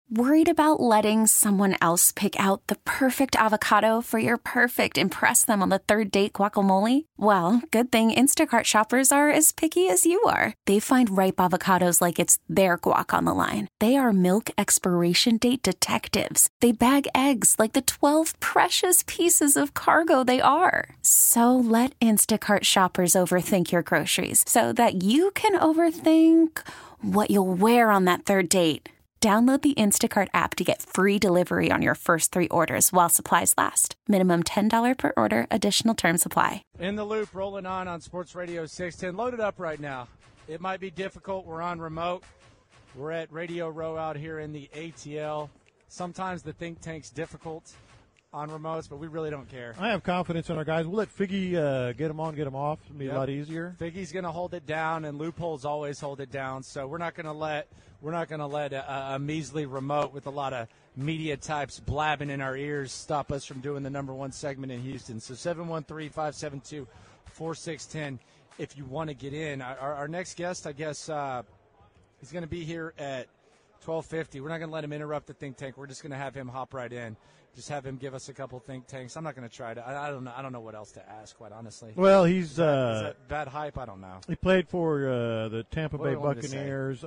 Worried about letting someone else pick out the perfect avocado for your perfect impress them on the third date guacamole? Well, good thing Instacart shoppers are as picky as you are. They find ripe avocados like it's their guac on the line. They are milk expiration date detectives. They bag eggs like the 12 precious pieces of cargo they are. So let Instacart shoppers overthink your groceries so that you can overthink what you'll wear on that third date. Download the Instacart app to get free delivery on your first 3 orders while supplies last. Minimum $10 per order. Additional terms apply. In the Loop, rolling on Sports Radio 610. Loaded up right now. It might be difficult. We're on remote. We're at Radio Row out here in the ATL. Sometimes the think tank's difficult on remotes, but we really don't care. I have confidence in our guys. We'll let Figgy get them on, get them off. It'll be a lot easier. Figgy's going to hold it down, and Loopholes always hold it down. So we're not going to let a measly remote with a lot of media types blabbing in our ears stop us from doing the number one segment in Houston. So 713-572-4610 if you want to get in. Our next guest, I guess, he's going to be here at 12:50. We're not going to let him interrupt the think tank. We're just going to have him hop right in. Just have him give us a couple think tanks. I'm not going to try to. I don't know. I don't know what else to ask, quite honestly. Well, he's is that bad hype? I don't know. He played for the Tampa Bay Buccaneers.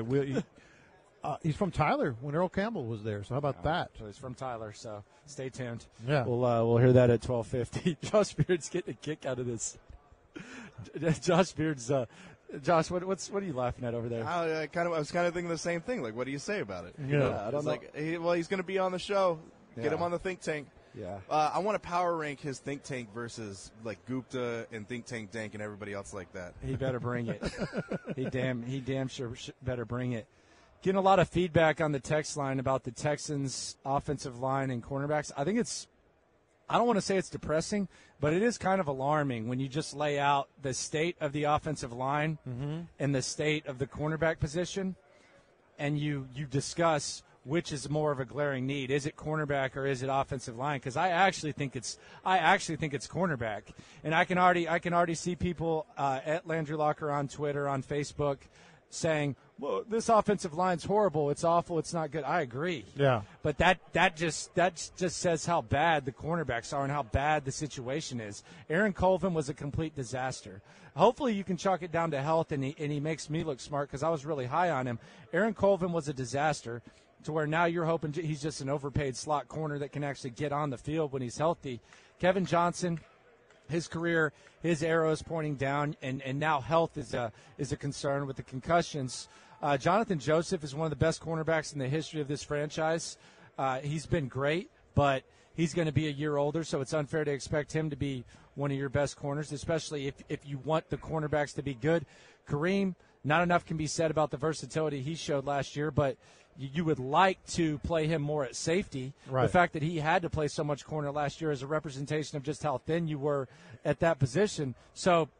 He's from Tyler when Earl Campbell was there. So how about that? So he's from Tyler. So stay tuned. Yeah, we'll hear that at 12:50. Josh Beard's getting a kick out of this. Josh Beard's. Josh, what are you laughing at over there? I was kind of thinking the same thing. Like, what do you say about it? Yeah, I don't know. He's going to be on the show. Get him on the think tank. Yeah. I want to power rank his think tank versus like Gupta and Think Tank Dank and everybody else like that. He better bring it. he damn sure better bring it. Getting a lot of feedback on the text line about the Texans' offensive line and cornerbacks. I think I don't want to say it's depressing, but it is kind of alarming when you just lay out the state of the offensive line and the state of the cornerback position, and you discuss which is more of a glaring need. Is it cornerback or is it offensive line? Because I actually think it's cornerback, and I can already see people at Landry Locker on Twitter, on Facebook, saying, well, this offensive line's horrible. It's awful. It's not good. I agree. Yeah. But that just says how bad the cornerbacks are and how bad the situation is. Aaron Colvin was a complete disaster. Hopefully you can chalk it down to health, and he makes me look smart because I was really high on him. Aaron Colvin was a disaster to where now you're hoping he's just an overpaid slot corner that can actually get on the field when he's healthy. Kevin Johnson, his career, his arrow is pointing down, and now health is a concern with the concussions. Jonathan Joseph is one of the best cornerbacks in the history of this franchise. He's been great, but he's going to be a year older, so it's unfair to expect him to be one of your best corners, especially if you want the cornerbacks to be good. Kareem, not enough can be said about the versatility he showed last year, but you would like to play him more at safety. Right. The fact that he had to play so much corner last year is a representation of just how thin you were at that position. So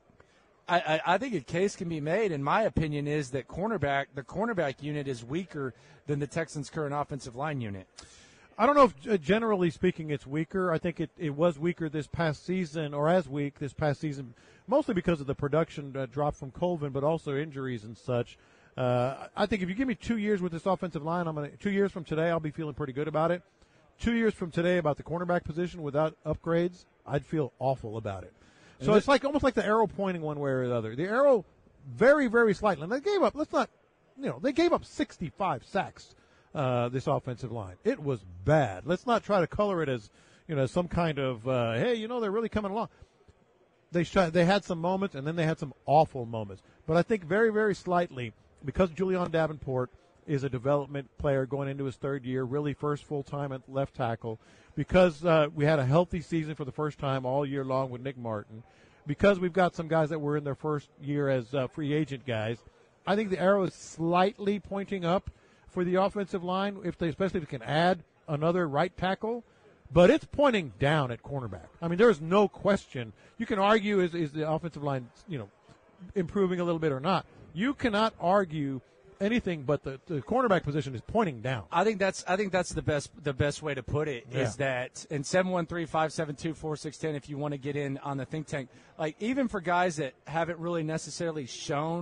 I think a case can be made, in my opinion, is that the cornerback unit is weaker than the Texans' current offensive line unit. I don't know if, generally speaking, it's weaker. I think it was weaker this past season, or as weak this past season, mostly because of the production drop from Colvin, but also injuries and such. I think if you give me 2 years with this offensive line, 2 years from today, I'll be feeling pretty good about it. 2 years from today, about the cornerback position without upgrades, I'd feel awful about it. So it's like almost like the arrow pointing one way or the other. The arrow, very, very slightly. And they gave up. They gave up 65 sacks. This offensive line, it was bad. Let's not try to color it as some kind of hey, they're really coming along. They had some moments, and then they had some awful moments. But I think very, very slightly, because Julian Davenport is a development player going into his third year, really first full time at left tackle, because we had a healthy season for the first time all year long with Nick Martin, because we've got some guys that were in their first year as free agent guys. I think the arrow is slightly pointing up for the offensive line, especially if they can add another right tackle, but it's pointing down at cornerback. I mean, there's no question. You can argue is the offensive line, improving a little bit or not. You cannot argue anything but the cornerback position is pointing down. I think that's the best way to put it is that in 713-572-4610 if you want to get in on the think tank, like even for guys that haven't really necessarily shown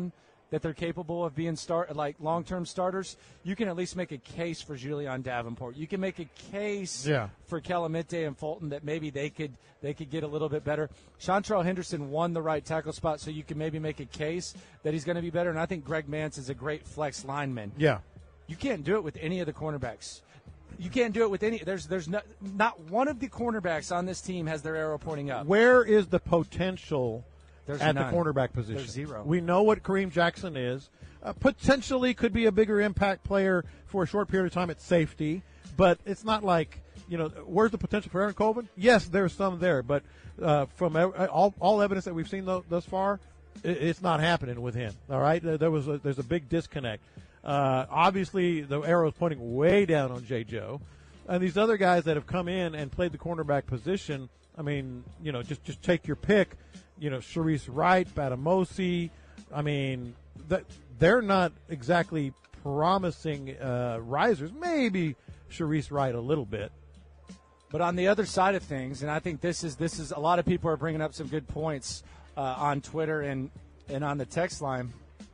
that they're capable of being long-term starters, you can at least make a case for Julian Davenport. You can make a case for Kelemete and Fulton that maybe they could get a little bit better. Chantrell Henderson won the right tackle spot, so you can maybe make a case that he's going to be better. And I think Greg Mance is a great flex lineman. Yeah. You can't do it with any of the cornerbacks. You can't do it with any. There's not one of the cornerbacks on this team has their arrow pointing up. Where is the potential There's at none. the cornerback position? There's zero. We know what Kareem Jackson is. Potentially could be a bigger impact player for a short period of time at safety, but it's not like, where's the potential for Aaron Colvin? Yes, there's some there, but from all evidence that we've seen thus far, it's not happening with him. All right, there's a big disconnect. Obviously, the arrow is pointing way down on J. Joe, and these other guys that have come in and played the cornerback position. I mean, just take your pick. Sharice Wright, Batamosi. I mean, they're not exactly promising risers. Maybe Sharice Wright a little bit. But on the other side of things, and I think this is a lot of people are bringing up some good points on Twitter and on the text line.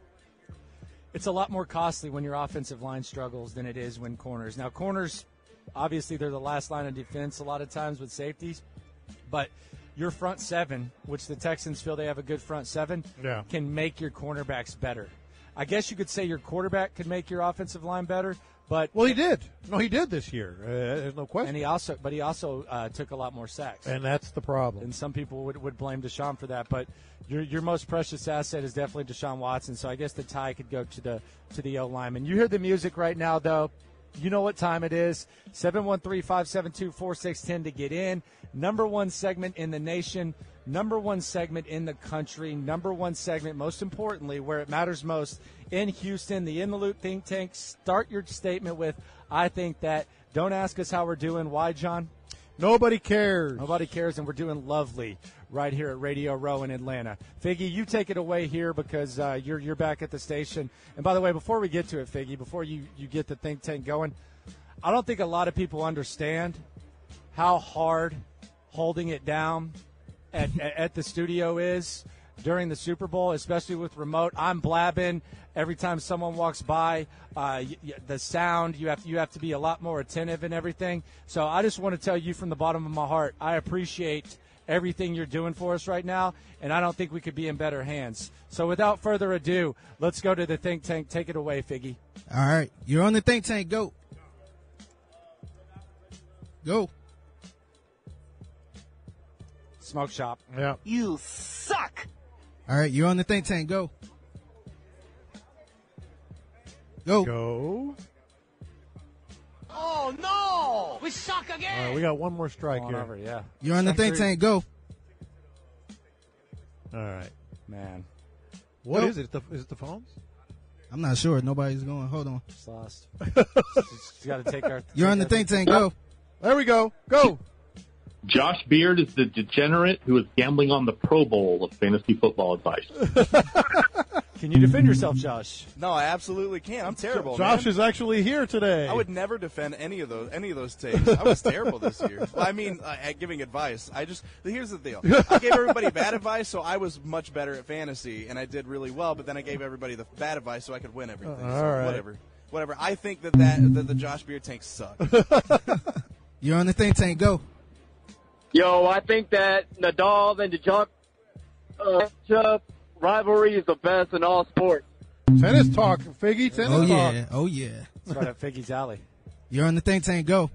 It's a lot more costly when your offensive line struggles than it is when corners. Now, corners, obviously, they're the last line of defense a lot of times with safeties. But your front seven, which the Texans feel they have a good front seven, can make your cornerbacks better. I guess you could say your quarterback could make your offensive line better. But he did. No, he did this year. There's no question. And he also took a lot more sacks. And that's the problem. And some people would blame Deshaun for that. But your most precious asset is definitely Deshaun Watson. So I guess the tie could go to the O lineman. You hear the music right now, though. You know what time it is. 713-572-4610 to get in. Number one segment in the nation. Number one segment in the country. Number one segment, most importantly, where it matters most, in Houston, the In the Loop think tank. Start your statement with, I think that. Don't ask us how we're doing. Why, John? Nobody cares. Nobody cares, and we're doing lovely right here at Radio Row in Atlanta. Figgy, you take it away here because you're back at the station. And by the way, before we get to it, Figgy, before you get the think tank going, I don't think a lot of people understand how hard holding it down at the studio is during the Super Bowl, especially with remote. I'm blabbing every time someone walks by. The sound, you have to be a lot more attentive and everything. So I just want to tell you from the bottom of my heart, I appreciate everything you're doing for us right now, and I don't think we could be in better hands. So without further ado, let's go to the think tank. Take it away, Figgy. All right, you're on the think tank. Go. Smoke shop. Yeah. You suck. All right, you're on the think tank. Go. Go. Oh, no. We suck again. We got one more strike here. Over, yeah. You're on the think tank. Go. All right. Man. What is it? Is it the phones? I'm not sure. Nobody's going. Hold on. Just lost. Just got to take our. You're on the think tank. Go. There we go. Go. Josh Beard is the degenerate who is gambling on the Pro Bowl of fantasy football advice. Can you defend yourself, Josh? No, I absolutely can't. I'm terrible. Josh man. is actually here today. I would never defend any of those takes. I was terrible this year. Well, I mean, at giving advice. Here's the deal. I gave everybody bad advice, so I was much better at fantasy, and I did really well. But then I gave everybody the bad advice, so I could win everything. So all right. Whatever. I think that the Josh Beard tanks suck. You're on the think tank. Go. Yo, I think that Nadal and Djokovic rivalry is the best in all sports. Tennis talk, Figgy. Tennis talk. Oh yeah. It's right up Figgy's alley. You're on the think tank. Go.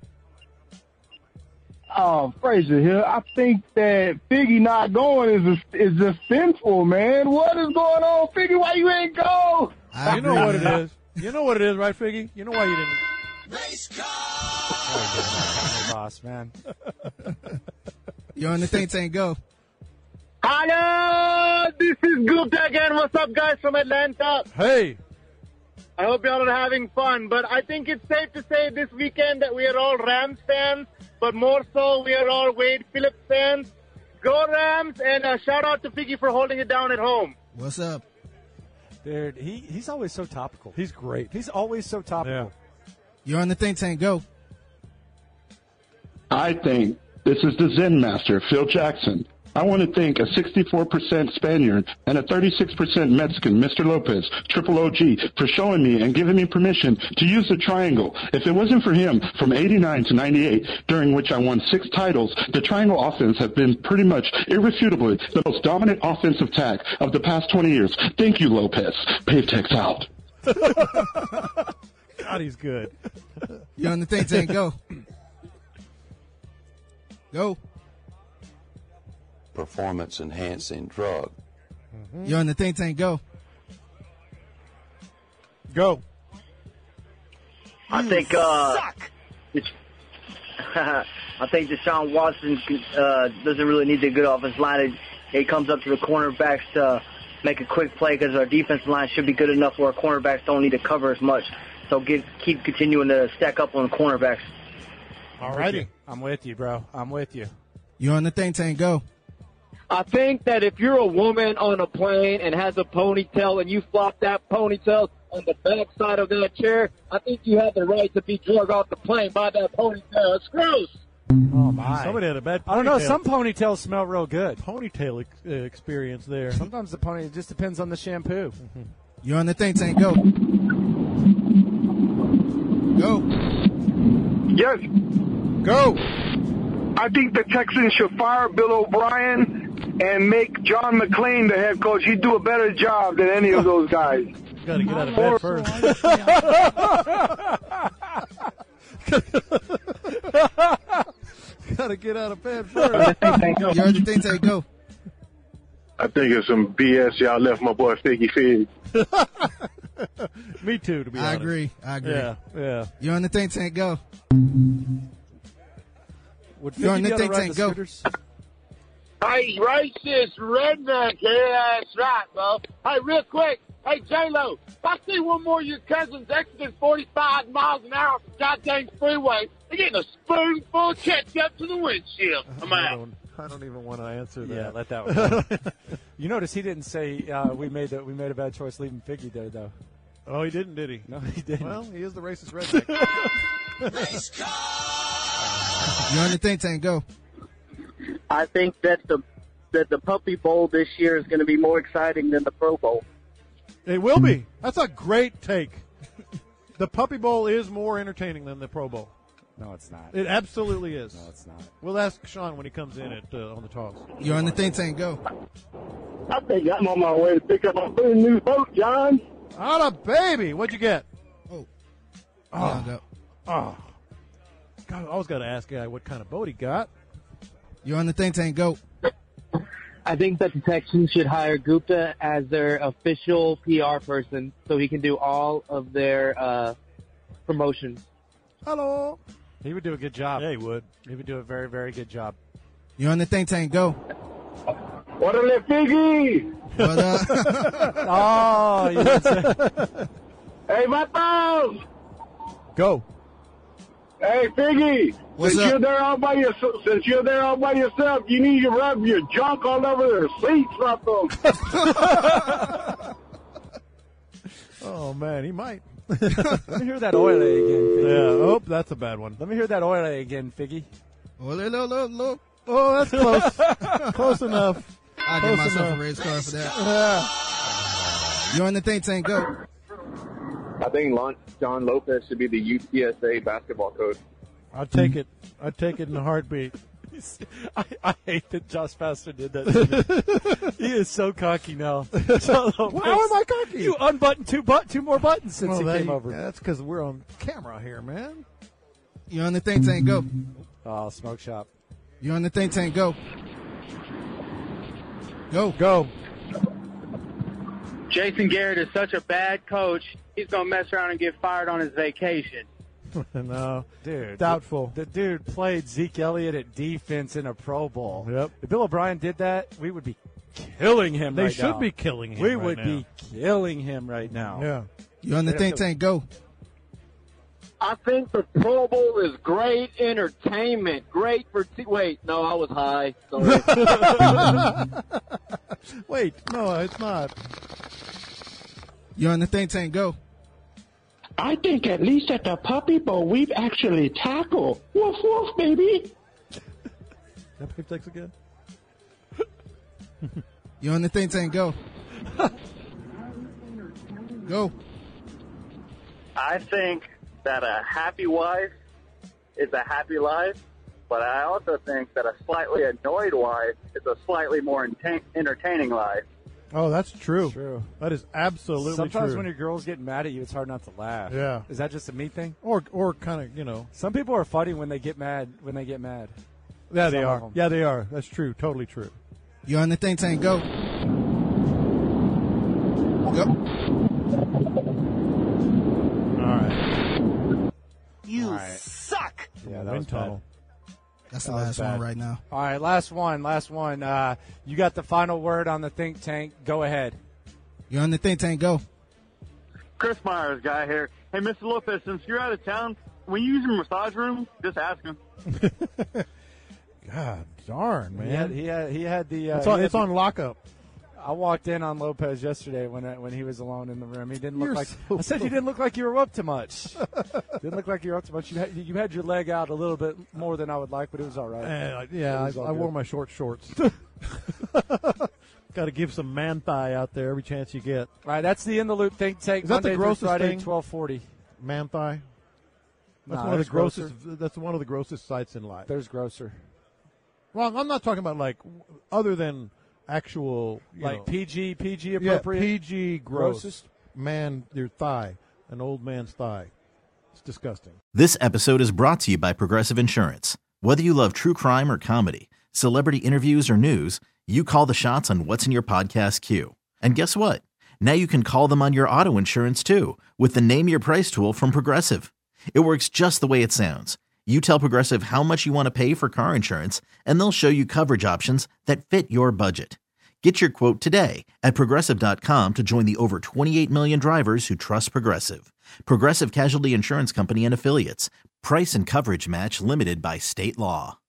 Frazier here. I think that Figgy not going is just sinful, man. What is going on, Figgy? Why you ain't go? You know what it is. You know what it is, right, Figgy? You know why you didn't. Race car. Boss, man. You're on the think tank. Go. Hello, this is Gupta again. What's up, guys, from Atlanta? Hey. I hope y'all are having fun, but I think it's safe to say this weekend that we are all Rams fans, but more so we are all Wade Phillips fans. Go Rams, and shout out to Figgy for holding it down at home. What's up? Dude, he's always so topical. He's great. He's always so topical. Yeah. You're on the think tank. Go. I think this is the Zen master, Phil Jackson. I want to thank a 64% Spaniard and a 36% Mexican, Mr. Lopez, Triple OG, for showing me and giving me permission to use the triangle. If it wasn't for him, from 89 to 98, during which I won 6 titles, the triangle offense has been pretty much irrefutably the most dominant offensive tag of the past 20 years. Thank you, Lopez. Pavetex out. God, he's good. You're on the think tank. Go. Go. Performance-enhancing drug. You're on the think tank. Go. Go. I think I think Deshaun Watson doesn't really need the good offensive line. It comes up to the cornerbacks to make a quick play because our defensive line should be good enough where our cornerbacks don't need to cover as much. So keep continuing to stack up on the cornerbacks. All righty. I'm with you, bro. I'm with you. You're on the think tank. Go. I think that if you're a woman on a plane and has a ponytail and you flop that ponytail on the back side of that chair, I think you have the right to be drug off the plane by that ponytail. It's gross. Oh, my. Somebody had a bad ponytail. I don't know. Some ponytails smell real good. Ponytail experience there. Sometimes the pony, it just depends on the shampoo. You're on the think tank. Go. Go. Yes. Go. I think the Texans should fire Bill O'Brien and make John McClain the head coach. He'd do a better job than any of those guys. Got to get out of bed first. Got to get out of bed first. You're on the think tank. Go. I think it's some BS y'all left my boy Figgy Fig. Me too, to be honest. I agree. Yeah. You're on the think tank. Go. Would You're on Figgy the be able to think ride tank. the Go. scooters? Hey, racist redneck. Yeah, that's right, bro. Hey, real quick. Hey, J-Lo, if I see one more of your cousins exiting 45 miles an hour off the goddamn freeway, they're getting a spoonful of ketchup to the windshield. I'm out. I don't even want to answer that. Yeah, let that one go. You notice he didn't say we made a bad choice leaving Figgy there, though. Oh, he didn't, did he? No, he didn't. Well, he is the racist redneck. You're on the think tank. Go. I think that the Puppy Bowl this year is going to be more exciting than the Pro Bowl. It will be. That's a great take. The Puppy Bowl is more entertaining than the Pro Bowl. No, it's not. It absolutely is. No, it's not. We'll ask Sean when he comes in on the toss. You're on the think tank. Go. I think I'm on my way to pick up my brand new boat, John. Atta baby. What'd you get? Oh. God, I always got to ask a guy what kind of boat he got. You're on the think tank. Go. I think that the Texans should hire Gupta as their official PR person so he can do all of their promotions. Hello. He would do a good job. Yeah, he would. He would do a very, very good job. You're on the think tank. Go. What a little Figgy. What Oh, you didn't say. Hey, Vatos. Go. Hey, Figgy. What's since up? you're there all by yourself, you need to rub your junk all over their seats, Vatos. Oh, man, he might. Let me hear that oily again, Figgy. Yeah. Oh, that's a bad one. Let me hear that oily again, Figgy. Look. Oh, that's close. Close enough. I'll give myself a red scarf for that. You're on the think tank. Go. I think John Lopez should be the UTSA basketball coach. I'd take it. I'd take it in a heartbeat. I hate that Josh Pastor did that to me. He is so cocky now. How am I cocky? You unbuttoned two more buttons since he came over. Yeah, that's because we're on camera here, man. You're on the think tank. Go. Oh, smoke shop. You're on the think tank. Go. Go. Jason Garrett is such a bad coach, he's going to mess around and get fired on his vacation. No, dude. Doubtful. The dude played Zeke Elliott at defense in a Pro Bowl. Yep. If Bill O'Brien did that, we would be killing him They right now. should be killing him We right would now. be killing him right now. Yeah. You're on the think tank. Go. I think the Pro Bowl is great entertainment. Great for wait, no, I was high. Sorry. Wait, no, it's not. You're on the think tank. Go. I think at least at the Puppy Bowl, we've actually tackled. Woof, woof, baby. That pick takes again? You're on the think tank. Go. Go. I think that a happy wife is a happy life, but I also think that a slightly annoyed wife is a slightly more entertaining life. Oh, that's true. True. That is absolutely Sometimes true. when your girl's getting mad at you, it's hard not to laugh. Yeah. Is that just a me thing? Or kind of, you know. Some people are funny when they get mad. Yeah, they Some of are. them. Yeah, they are. That's true. Totally true. You're on the think tank. Go. Go. All right. You suck. Yeah, that Wind was tunnel. bad. That's the That was last bad. one right now. All right, last one. You got the final word on the think tank. Go ahead. You're on the think tank. Go. Chris Myers guy here. Hey, Mr. Lopez, since you're out of town, when you use your massage room, just ask him. God darn, man. He had the. It's on lockup. I walked in on Lopez yesterday when he was alone in the room. He didn't look You're like. so I said you didn't look like you were up to much. Didn't look like you were up to much. You had your leg out a little bit more than I would like, but it was all right. I wore my short shorts. Got to give some man thigh out there every chance you get. All right, that's the In the Loop think tank. Is that Monday the through grossest Friday, thing? 12:40. Man thigh. That's Nah, one of the there's grossest. grosser. That's one of the grossest sights in life. There's grosser. Well, I'm not talking about like other than actual Like PG yeah, appropriate. PG gross. Grossest? Man, your thigh, an old man's thigh. It's disgusting. This episode is brought to you by Progressive Insurance. Whether you love true crime or comedy, celebrity interviews or news, you call the shots on what's in your podcast queue. And guess what? Now you can call them on your auto insurance too with the Name Your Price tool from Progressive. It works just the way it sounds. You tell Progressive how much you want to pay for car insurance, and they'll show you coverage options that fit your budget. Get your quote today at Progressive.com to join the over 28 million drivers who trust Progressive. Progressive Casualty Insurance Company and Affiliates. Price and coverage match limited by state law.